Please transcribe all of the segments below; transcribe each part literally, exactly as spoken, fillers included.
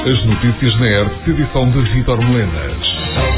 As notícias na R T P, edição de Vítor Melenas.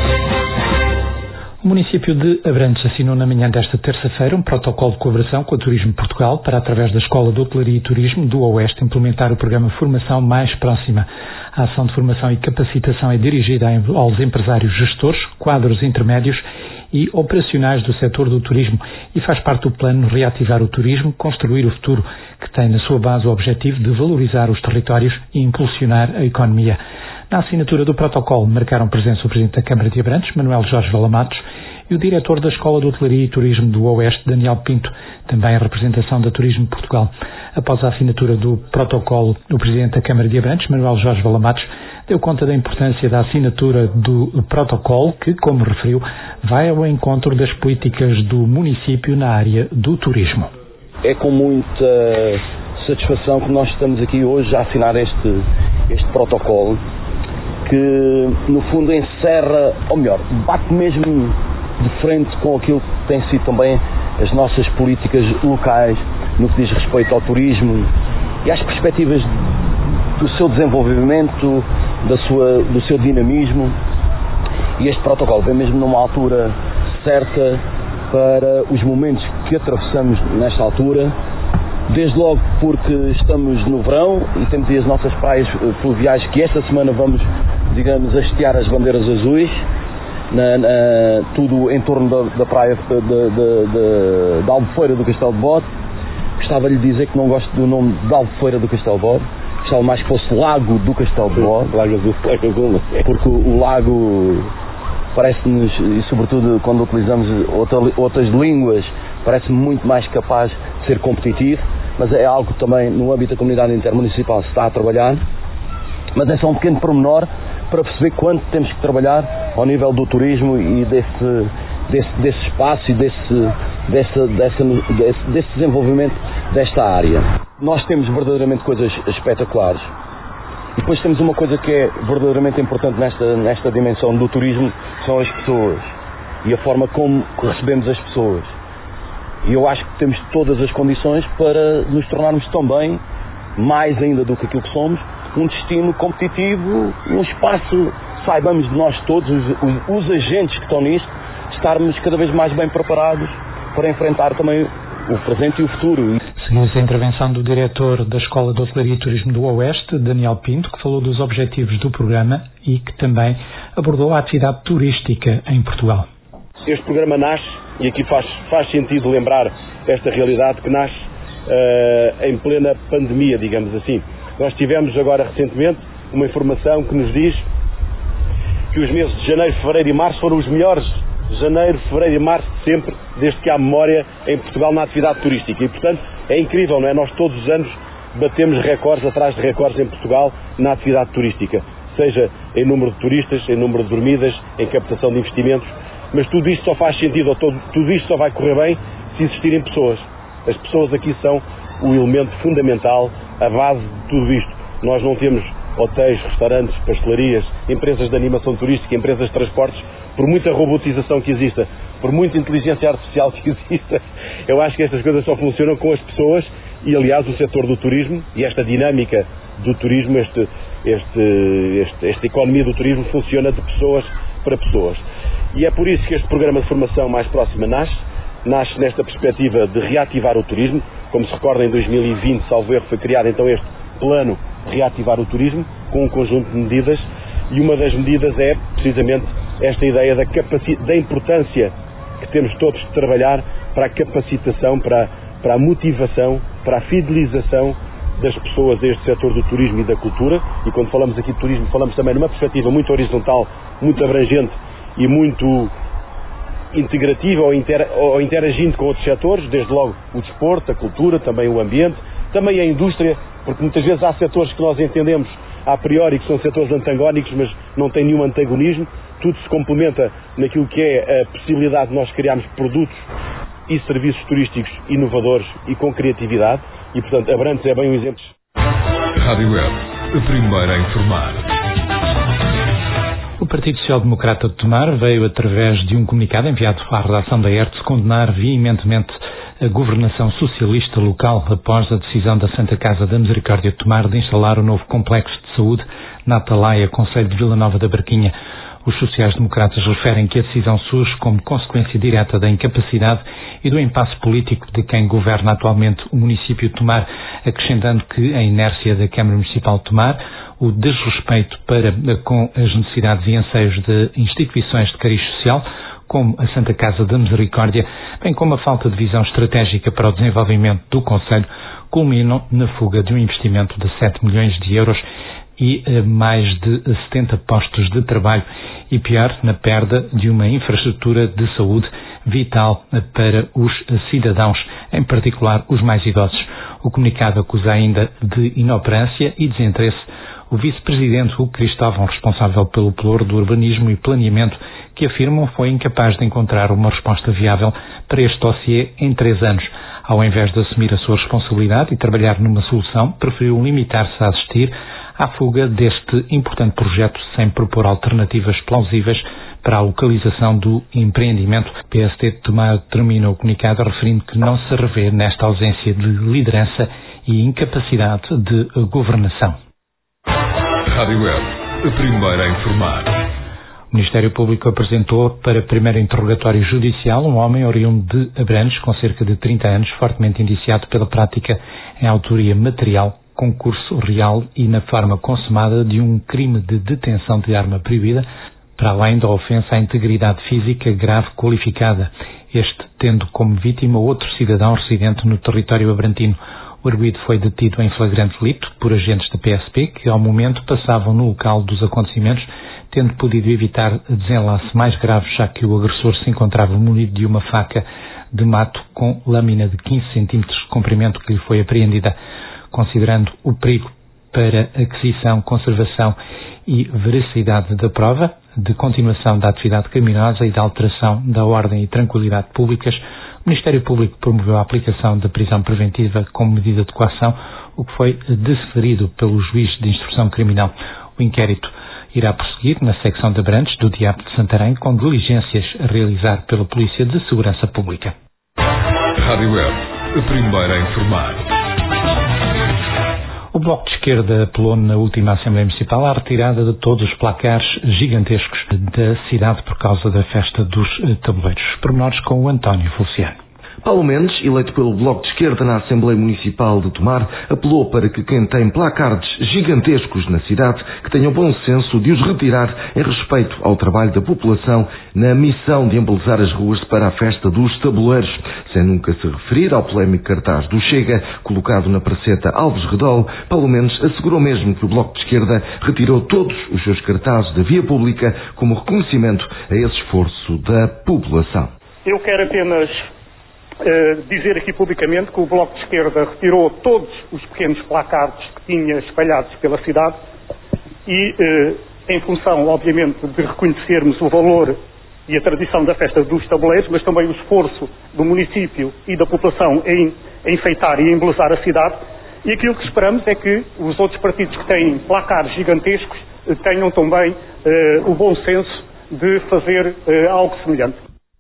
O município de Abrantes assinou na manhã desta terça-feira um protocolo de colaboração com a Turismo Portugal para, através da Escola de Hotelaria e Turismo do Oeste, implementar o programa Formação Mais Próxima. A ação de formação e capacitação é dirigida aos empresários gestores, quadros intermédios e operacionais do setor do turismo e faz parte do plano Reativar o Turismo, Construir o Futuro, que tem na sua base o objetivo de valorizar os territórios e impulsionar a economia. Na assinatura do protocolo marcaram presença o Presidente da Câmara de Abrantes, Manuel Jorge Valamatos, e o Diretor da Escola de Hotelaria e Turismo do Oeste, Daniel Pinto, também a representação da Turismo Portugal. Após a assinatura do protocolo, o Presidente da Câmara de Abrantes, Manuel Jorge Valamatos, deu conta da importância da assinatura do protocolo que, como referiu, vai ao encontro das políticas do município na área do turismo. É com muita satisfação que nós estamos aqui hoje a assinar este, este protocolo, que no fundo encerra, ou melhor, bate mesmo de frente com aquilo que tem sido também as nossas políticas locais no que diz respeito ao turismo e às perspectivas do seu desenvolvimento, da sua, do seu dinamismo. E este protocolo vem mesmo numa altura certa para os momentos que atravessamos nesta altura, desde logo porque estamos no verão e temos aí as nossas praias fluviais que esta semana vamos, digamos, hastear as bandeiras azuis, na, na, tudo em torno da, da praia da Albufeira do Castelo de Bode. Gostava de lhe dizer que não gosto do nome de Albufeira do Castelo de Bode, gostava mais que fosse Lago do Castelo de Bode, Lago Azul, porque o lago parece-nos, e sobretudo quando utilizamos outra, outras línguas, parece-me muito mais capaz de ser competitivo, mas é algo que também no âmbito da comunidade intermunicipal se está a trabalhar. Mas é só um pequeno pormenor para perceber quanto temos que trabalhar ao nível do turismo e desse, desse, desse espaço e desse, desse, desse, desse, desse desenvolvimento desta área. Nós temos verdadeiramente coisas espetaculares. E depois temos uma coisa que é verdadeiramente importante nesta, nesta dimensão do turismo, são as pessoas e a forma como recebemos as pessoas. E eu acho que temos todas as condições para nos tornarmos também, mais ainda do que aquilo que somos, um destino competitivo e um espaço, saibamos de nós todos, os, os, os agentes que estão nisto, estarmos cada vez mais bem preparados para enfrentar também o presente e o futuro. Seguimos a intervenção do Diretor da Escola de Hotelaria e Turismo do Oeste, Daniel Pinto, que falou dos objetivos do programa e que também abordou a atividade turística em Portugal. Este programa nasce, e aqui faz, faz sentido lembrar esta realidade, que nasce uh, em plena pandemia, digamos assim. Nós tivemos agora recentemente uma informação que nos diz que os meses de janeiro, fevereiro e março foram os melhores janeiro, fevereiro e março de sempre, desde que há memória em Portugal na atividade turística. E, portanto, é incrível, não é? Nós todos os anos batemos recordes atrás de recordes em Portugal na atividade turística, seja em número de turistas, em número de dormidas, em captação de investimentos, mas tudo isto só faz sentido, ou todo, tudo isto só vai correr bem se existirem pessoas. As pessoas aqui são o elemento fundamental, a base de tudo isto. Nós não temos hotéis, restaurantes, pastelarias, empresas de animação turística, empresas de transportes, por muita robotização que exista, por muita inteligência artificial que exista, eu acho que estas coisas só funcionam com as pessoas e, aliás, o setor do turismo e esta dinâmica do turismo, este, este, este, esta economia do turismo funciona de pessoas para pessoas. E é por isso que este programa de formação mais próxima nasce, nasce nesta perspectiva de reativar o turismo. Como se recorda, em dois mil e vinte, salvo erro, foi criado então este plano de reativar o turismo, com um conjunto de medidas, e uma das medidas é precisamente esta ideia da, capaci- da importância que temos todos de trabalhar para a capacitação, para, para a motivação, para a fidelização das pessoas deste setor do turismo e da cultura. E quando falamos aqui de turismo, falamos também numa perspectiva muito horizontal, muito abrangente e muito integrativa ou, inter, ou interagindo com outros setores, desde logo o desporto, a cultura, também o ambiente, também a indústria, porque muitas vezes há setores que nós entendemos a priori que são setores antagónicos, mas não têm nenhum antagonismo, tudo se complementa naquilo que é a possibilidade de nós criarmos produtos e serviços turísticos inovadores e com criatividade, e portanto Abrantes é bem um exemplo. Rádio Web, a primeira a informar. O Partido Social Democrata de Tomar veio, através de um comunicado enviado à redação da ERTS, condenar veementemente a governação socialista local após a decisão da Santa Casa da Misericórdia de Tomar de instalar o novo complexo de Saúde, na Atalaia, concelho de Vila Nova da Barquinha. Os sociais-democratas referem que a decisão surge como consequência direta da incapacidade e do impasse político de quem governa atualmente o município de Tomar, acrescentando que a inércia da Câmara Municipal de Tomar, o desrespeito para com as necessidades e anseios de instituições de cariz social, como a Santa Casa da Misericórdia, bem como a falta de visão estratégica para o desenvolvimento do concelho, culminam na fuga de um investimento de sete milhões de euros e mais de setenta postos de trabalho e, pior, na perda de uma infraestrutura de saúde vital para os cidadãos, em particular os mais idosos. O comunicado acusa ainda de inoperância e desinteresse o vice-presidente Hugo Cristóvão, responsável pelo pelouro do urbanismo e planeamento, que afirmam foi incapaz de encontrar uma resposta viável para este dossiê em três anos. Ao invés de assumir a sua responsabilidade e trabalhar numa solução, preferiu limitar-se a assistir à fuga deste importante projeto sem propor alternativas plausíveis para a localização do empreendimento. O P S D de Tomar termina o comunicado referindo que não se revê nesta ausência de liderança e incapacidade de governação. Rádio Web, a primeira a informar. O Ministério Público apresentou para primeiro interrogatório judicial um homem oriundo de Abrantes, com cerca de trinta anos, fortemente indiciado pela prática em autoria material, concurso real e na forma consumada de um crime de detenção de arma proibida, para além da ofensa à integridade física grave qualificada, este tendo como vítima outro cidadão residente no território abrantino. O arguido foi detido em flagrante delito por agentes da P S P que, ao momento, passavam no local dos acontecimentos, tendo podido evitar desenlace mais grave, já que o agressor se encontrava munido de uma faca de mato com lâmina de quinze centímetros de comprimento que lhe foi apreendida. Considerando o perigo para aquisição, conservação e veracidade da prova, de continuação da atividade criminosa e da alteração da ordem e tranquilidade públicas, o Ministério Público promoveu a aplicação da prisão preventiva como medida de coação, o que foi deferido pelo juiz de instrução criminal. O inquérito irá prosseguir na secção de Abrantes do Diabo de Santarém, com diligências a realizar pela Polícia de Segurança Pública. Rádio Web, a primeira a informar. O Bloco de Esquerda apelou na última Assembleia Municipal à retirada de todos os placares gigantescos da cidade por causa da festa dos tabuleiros. Pormenores com o António Feliciano. Paulo Mendes, eleito pelo Bloco de Esquerda na Assembleia Municipal de Tomar, apelou para que quem tem placardes gigantescos na cidade que tenha o bom senso de os retirar em respeito ao trabalho da população na missão de embelezar as ruas para a festa dos tabuleiros. Sem nunca se referir ao polémico cartaz do Chega, colocado na praceta Alves Redol, Paulo Mendes assegurou mesmo que o Bloco de Esquerda retirou todos os seus cartazes da via pública como reconhecimento a esse esforço da população. Eu quero apenas Uh, dizer aqui publicamente que o Bloco de Esquerda retirou todos os pequenos placardes que tinha espalhados pela cidade e, uh, em função, obviamente, de reconhecermos o valor e a tradição da festa dos tabuleiros, mas também o esforço do município e da população em, em enfeitar e embelezar a cidade, e aquilo que esperamos é que os outros partidos que têm placares gigantescos uh, tenham também uh, o bom senso de fazer uh, algo semelhante.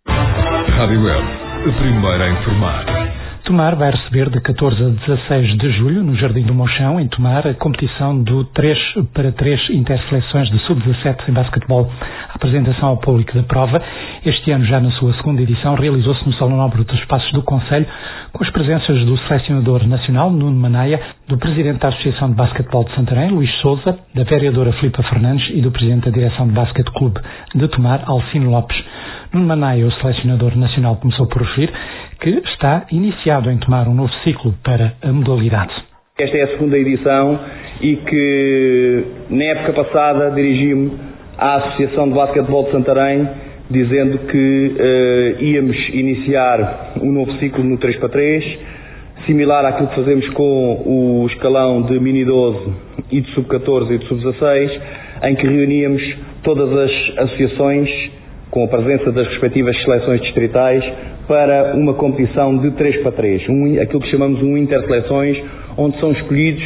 Rádio Web, a primeira a informar. Tomar vai receber de catorze a dezasseis de julho, no Jardim do Mochão, em Tomar, a competição do três para três interseleções de sub dezassete em basquetebol. A apresentação ao público da prova, este ano já na sua segunda edição, realizou-se no Salão Nobre dos Passos do Concelho, com as presenças do selecionador nacional, Nuno Manaia, do presidente da Associação de Basquetebol de Santarém, Luís Souza, da vereadora Filipa Fernandes e do presidente da Direção de Basquete Clube de Tomar, Alcino Lopes. Nuno Manaia, o selecionador nacional, começou por referir que está iniciado em Tomar um novo ciclo para a modalidade. Esta é a segunda edição e que na época passada dirigi-me à Associação de Basquetebol de Santarém dizendo que uh, íamos iniciar um novo ciclo no três para três, similar àquilo que fazemos com o escalão de mini doze e de sub catorze e de sub dezasseis, em que reuníamos todas as associações com a presença das respectivas seleções distritais para uma competição de três para três, um, aquilo que chamamos um interseleções, onde são escolhidos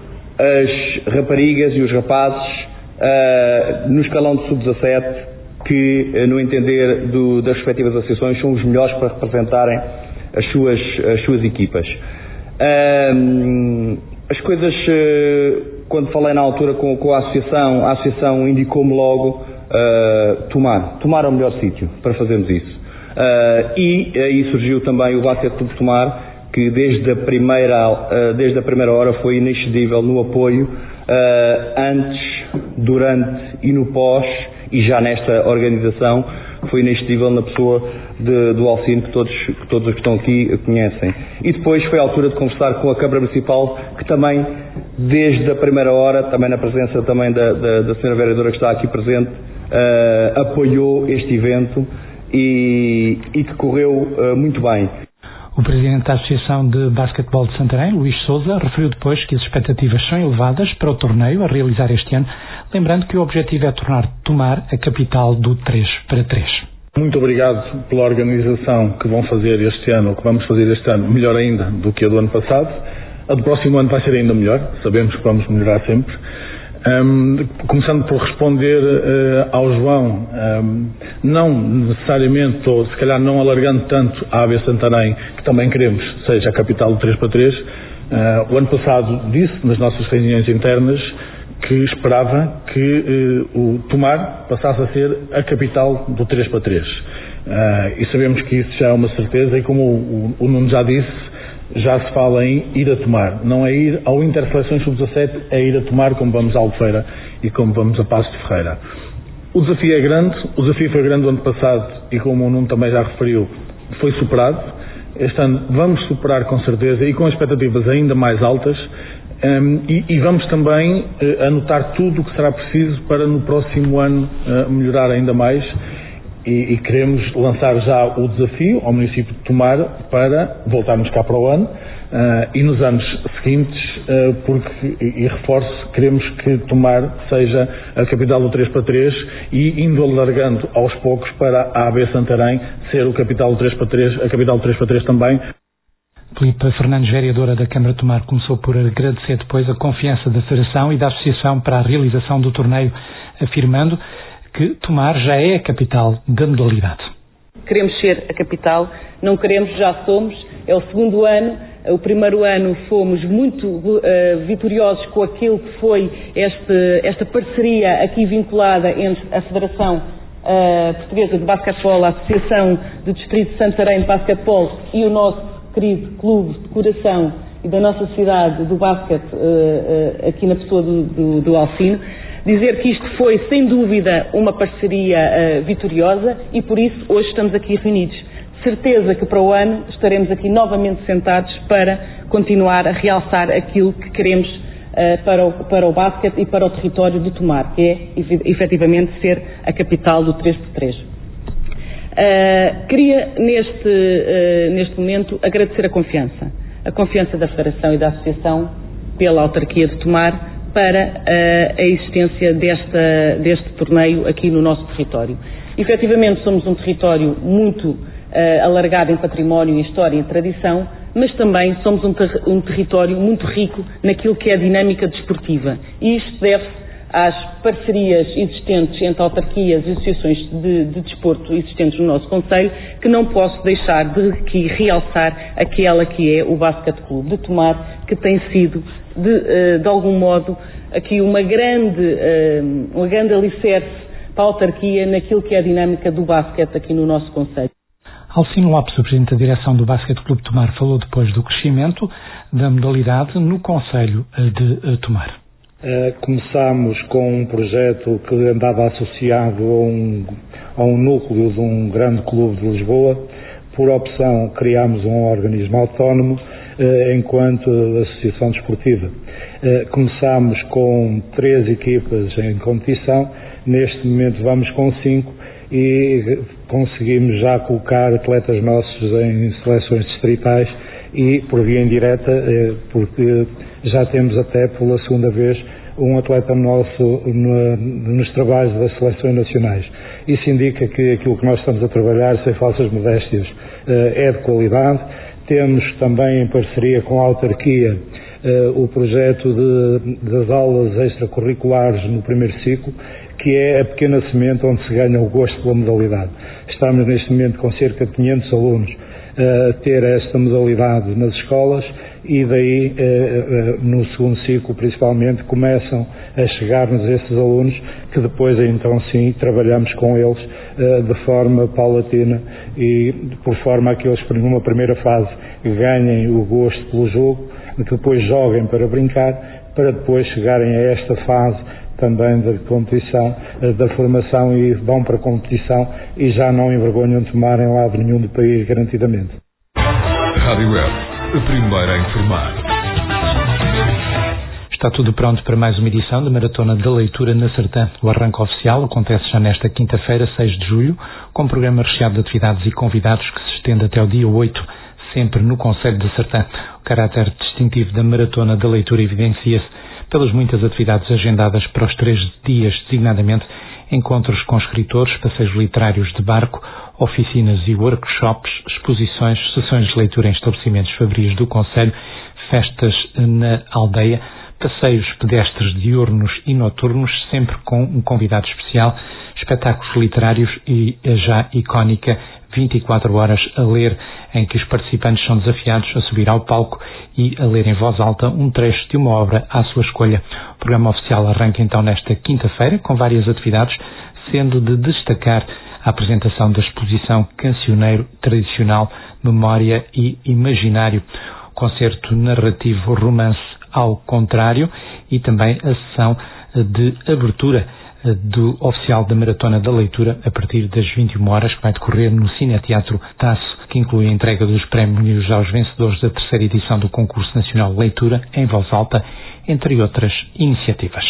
as raparigas e os rapazes uh, no escalão de sub dezassete, que, uh, no entender do, das respectivas associações, são os melhores para representarem as suas, as suas equipas. Uh, As coisas, quando falei na altura com, com a associação, a associação indicou-me logo uh, Tomar. Tomar é o melhor sítio para fazermos isso. Uh, e aí surgiu também o Basquete Clube Tomar, que desde a primeira, uh, desde a primeira hora foi inexcedível no apoio, uh, antes, durante e no pós, e já nesta organização, foi inexcedível na pessoa de, do Alcino, que todos, que todos os que estão aqui conhecem. E depois foi a altura de conversar com a Câmara Municipal, que também, desde a primeira hora, também na presença também da, da, da senhora vereadora que está aqui presente, uh, apoiou este evento e, e que correu uh, muito bem. O Presidente da Associação de Basquetebol de Santarém, Luís Sousa, referiu depois que as expectativas são elevadas para o torneio a realizar este ano, lembrando que o objetivo é tornar Tomar a capital do três para três. Muito obrigado pela organização que vão fazer este ano, que vamos fazer este ano, melhor ainda do que a do ano passado. A do próximo ano vai ser ainda melhor, sabemos que vamos melhorar sempre. Um, começando por responder uh, ao João, um, não necessariamente, ou se calhar não alargando tanto a A B Santarém, que também queremos seja a capital do três para três. Uh, o ano passado disse nas nossas reuniões internas que esperava que uh, o Tomar passasse a ser a capital do três para três. Uh, e sabemos que isso já é uma certeza, e como o, o, o Nuno já disse, já se fala em ir a Tomar. Não é ir ao Interseleções sub dezassete, é ir a Tomar, como vamos a Albufeira e como vamos a Paços de Ferreira. O desafio é grande, o desafio foi grande o ano passado e, como o Nuno também já referiu, foi superado. Este ano vamos superar com certeza e com expectativas ainda mais altas, um, e, e vamos também uh, anotar tudo o que será preciso para no próximo ano uh, melhorar ainda mais. E, e queremos lançar já o desafio ao município de Tomar para voltarmos cá para o ano, uh, e nos anos seguintes, uh, porque, e, e reforço, queremos que Tomar seja a capital do três para três e indo alargando aos poucos para a A B Santarém ser o capital do três para três, a capital do três para três também. Filipe Fernandes, vereadora da Câmara de Tomar, começou por agradecer depois a confiança da Federação e da Associação para a realização do torneio, afirmando que Tomar já é a capital da modalidade. Queremos ser a capital, não queremos, já somos, é o segundo ano. O primeiro ano fomos muito uh, vitoriosos com aquilo que foi este, esta parceria aqui vinculada entre a Federação uh, Portuguesa de Basquetebol, a Associação do Distrito de Santarém de Basquetebol e o nosso querido Clube de Coração e da nossa cidade do basquete, uh, uh, aqui na pessoa do, do, do Alcino. Dizer que isto foi, sem dúvida, uma parceria uh, vitoriosa e, por isso, hoje estamos aqui reunidos. Certeza que para o ano estaremos aqui novamente sentados para continuar a realçar aquilo que queremos uh, para, o, para o basquete e para o território de Tomar, que é, efetivamente, ser a capital do três por três. Uh, queria, neste, uh, neste momento, agradecer a confiança. A confiança da Federação e da Associação pela autarquia de Tomar, para uh, a existência desta, deste torneio aqui no nosso território. Efetivamente somos um território muito uh, alargado em património, em história e tradição, mas também somos um, ter um território muito rico naquilo que é a dinâmica desportiva. E isto deve-se às parcerias existentes entre autarquias e associações de, de desporto existentes no nosso concelho, que não posso deixar de aqui realçar aquela que é o Basquete Clube de Tomar, que tem sido de, de algum modo aqui uma grande, uma grande alicerce para a autarquia naquilo que é a dinâmica do basquete aqui no nosso concelho. Alcino Lopes, o Presidente da Direção do Basquete Clube de Tomar, falou depois do crescimento da modalidade no concelho de Tomar. Uh, começámos com um projeto que andava associado a um, a um núcleo de um grande clube de Lisboa. Por opção, criámos um organismo autónomo uh, enquanto associação desportiva. Uh, começámos com três equipas em competição, neste momento vamos com cinco e conseguimos já colocar atletas nossos em seleções distritais e por via indireta, uh, porque já temos até pela segunda vez um atleta nosso no, nos trabalhos das seleções nacionais. Isso indica que aquilo que nós estamos a trabalhar, sem falsas modéstias, é de qualidade. Temos também em parceria com a autarquia o projeto de, das aulas extracurriculares no primeiro ciclo, que é a pequena semente onde se ganha o gosto pela modalidade. Estamos neste momento com cerca de quinhentos alunos a ter esta modalidade nas escolas e daí, no segundo ciclo principalmente, começam a chegar-nos esses alunos que depois então sim trabalhamos com eles de forma paulatina e por forma a que eles numa primeira fase ganhem o gosto pelo jogo, que depois joguem para brincar, para depois chegarem a esta fase também da competição, da formação e vão para a competição e já não envergonham tomar em lado nenhum do país garantidamente. Rádio Web, a primeira a informar. Está tudo pronto para mais uma edição da Maratona da Leitura na Sertã. O arranque oficial acontece já nesta quinta-feira, seis de julho, com um programa recheado de atividades e convidados que se estende até o dia oito, sempre no concelho de Sertã. O caráter distintivo da Maratona da Leitura evidencia-se pelas muitas atividades agendadas para os três dias, designadamente encontros com escritores, passeios literários de barco, oficinas e workshops, exposições, sessões de leitura em estabelecimentos fabris do concelho, festas na aldeia, passeios pedestres diurnos e noturnos, sempre com um convidado especial, espetáculos literários e a já icónica vinte e quatro horas a ler, em que os participantes são desafiados a subir ao palco e a ler em voz alta um trecho de uma obra à sua escolha. O programa oficial arranca então nesta quinta-feira, com várias atividades, sendo de destacar a apresentação da exposição Cancioneiro Tradicional, Memória e Imaginário, concerto narrativo Romance ao Contrário e também a sessão de abertura do oficial da Maratona da Leitura a partir das vinte e uma horas, que vai decorrer no Cineteatro Tasso, que inclui a entrega dos prémios aos vencedores da terceira edição do Concurso Nacional de Leitura em voz alta, entre outras iniciativas.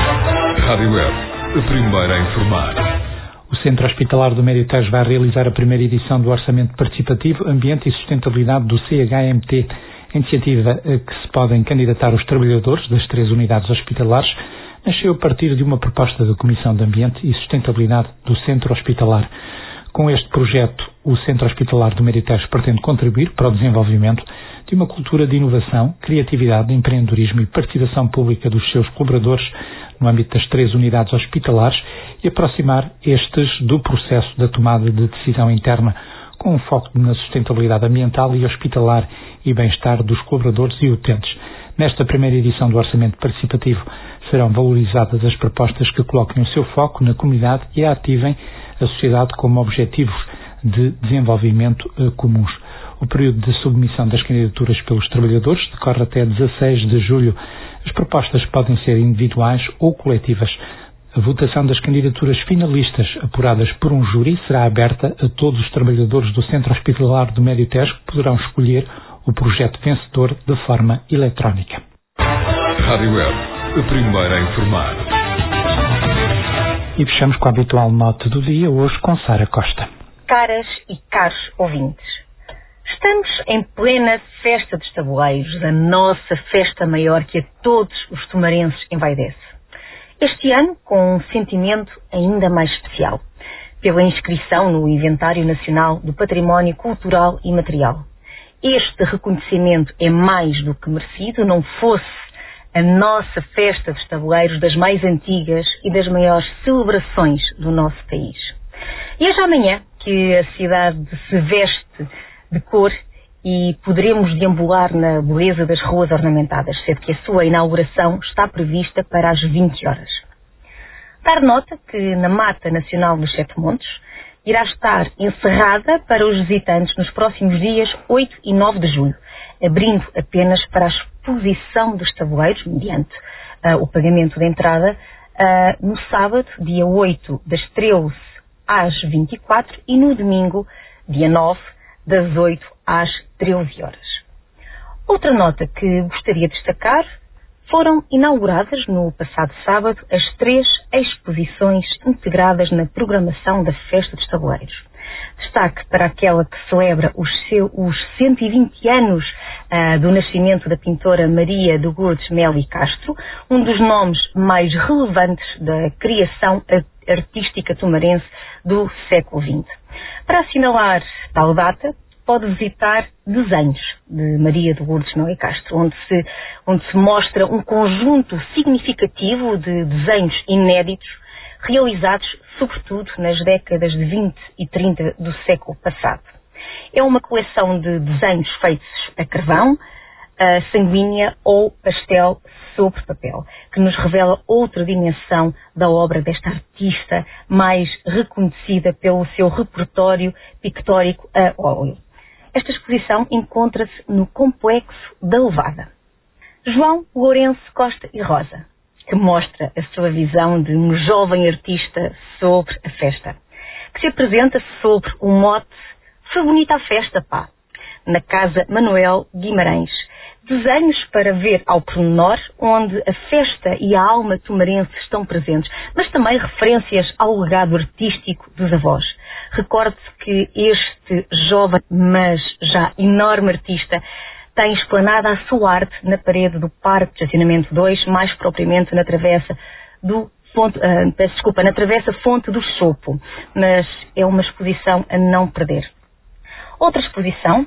Rádio Web, a primeira a informar. O Centro Hospitalar do Médio Tejo vai realizar a primeira edição do Orçamento Participativo Ambiente e Sustentabilidade do C H M T, iniciativa a que se podem candidatar os trabalhadores das três unidades hospitalares. Nasceu a partir de uma proposta da Comissão de Ambiente e Sustentabilidade do Centro Hospitalar. Com este projeto, o Centro Hospitalar do Médio Tejo pretende contribuir para o desenvolvimento de uma cultura de inovação, criatividade, empreendedorismo e participação pública dos seus colaboradores no âmbito das três unidades hospitalares e aproximar estes do processo da tomada de decisão interna, com um foco na sustentabilidade ambiental e hospitalar e bem-estar dos colaboradores e utentes. Nesta primeira edição do Orçamento Participativo serão valorizadas as propostas que coloquem o seu foco na comunidade e ativem a sociedade como objetivos de desenvolvimento uh, comuns. O período de submissão das candidaturas pelos trabalhadores decorre até dezasseis de julho. As propostas podem ser individuais ou coletivas. A votação das candidaturas finalistas, apuradas por um júri, será aberta a todos os trabalhadores do Centro Hospitalar do Médio Tejo, que poderão escolher o projeto vencedor de forma eletrónica. Rádio Web, a primeira a informar. E fechamos com a habitual nota do dia, hoje com Sara Costa. Caras e caros ouvintes, estamos em plena festa dos tabuleiros, a nossa festa maior que a todos os tomarenses envaidece. Este ano com um sentimento ainda mais especial, pela inscrição no Inventário Nacional do Património Cultural e Material. Este reconhecimento é mais do que merecido, não fosse a nossa festa dos tabuleiros das mais antigas e das maiores celebrações do nosso país. E é já amanhã que a cidade se veste de cor e poderemos deambular na beleza das ruas ornamentadas, sendo que a sua inauguração está prevista para as vinte horas. Dar nota que na Mata Nacional dos Sete Montes irá estar encerrada para os visitantes nos próximos dias oito e nove de julho, abrindo apenas para a exposição dos tabuleiros, mediante uh, o pagamento da entrada, uh, no sábado, dia oito, das treze às vinte e quatro e no domingo, dia nove, das oito às treze horas. Outra nota que gostaria de destacar: foram inauguradas no passado sábado as três exposições integradas na programação da Festa dos Tabuleiros. Destaque para aquela que celebra os, seu, os cento e vinte anos uh, do nascimento da pintora Maria de Lourdes Meli Castro, um dos nomes mais relevantes da criação artística tomarense do século vinte. Para assinalar tal data, pode visitar desenhos de Maria de Lourdes Meli Castro, onde se, onde se mostra um conjunto significativo de desenhos inéditos realizados sobretudo nas décadas de vinte e trinta do século passado. É uma coleção de desenhos feitos a carvão, uh, sanguínea ou pastel sobre papel, que nos revela outra dimensão da obra desta artista mais reconhecida pelo seu repertório pictórico a óleo. Esta exposição encontra-se no Complexo da Levada. João Lourenço Costa e Rosa, que mostra a sua visão de um jovem artista sobre a festa, que se apresenta sobre o mote "Foi bonita a festa, pá", na Casa Manuel Guimarães. Desenhos para ver ao pormenor, onde a festa e a alma tomarense estão presentes, mas também referências ao legado artístico dos avós. Recorde-se que este jovem, mas já enorme artista, tem explanada a sua arte na parede do Parque de Estacionamento dois, mais propriamente na travessa do Fonte, uh, peço desculpa, na travessa Fonte do Chopo, mas é uma exposição a não perder. Outra exposição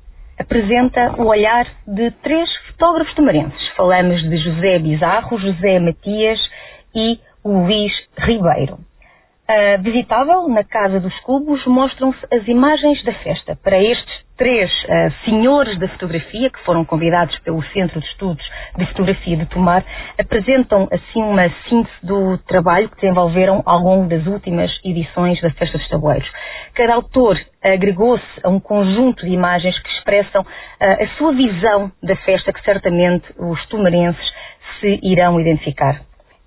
apresenta o olhar de três fotógrafos tomarenses. Falamos de José Bizarro, José Matias e o Luís Ribeiro. Uh, visitável, na Casa dos Cubos, mostram-se as imagens da festa. Para estes três uh, senhores da fotografia, que foram convidados pelo Centro de Estudos de Fotografia de Tomar, apresentam assim uma síntese do trabalho que desenvolveram ao longo das últimas edições da Festa dos Tabuleiros. Cada autor agregou-se a um conjunto de imagens que expressam uh, a sua visão da festa, que certamente os tomarenses se irão identificar.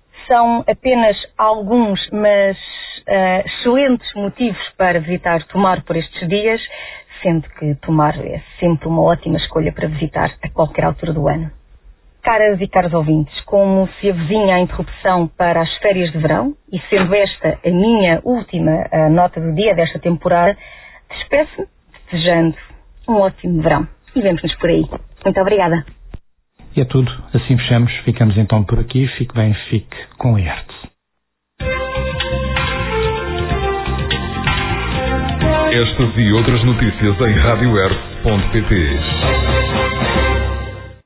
São apenas alguns, mas uh, excelentes motivos para visitar Tomar por estes dias, sendo que Tomar é sempre uma ótima escolha para visitar a qualquer altura do ano. Caras e caros ouvintes, como se avizinha a interrupção para as férias de verão, e sendo esta a minha última a nota do dia desta temporada, despeço-me desejando um ótimo verão. E vemo-nos por aí. Muito obrigada. E é tudo. Assim fechamos. Ficamos então por aqui. Fique bem, fique com a arte. Estas e outras notícias em rádio r ponto pt.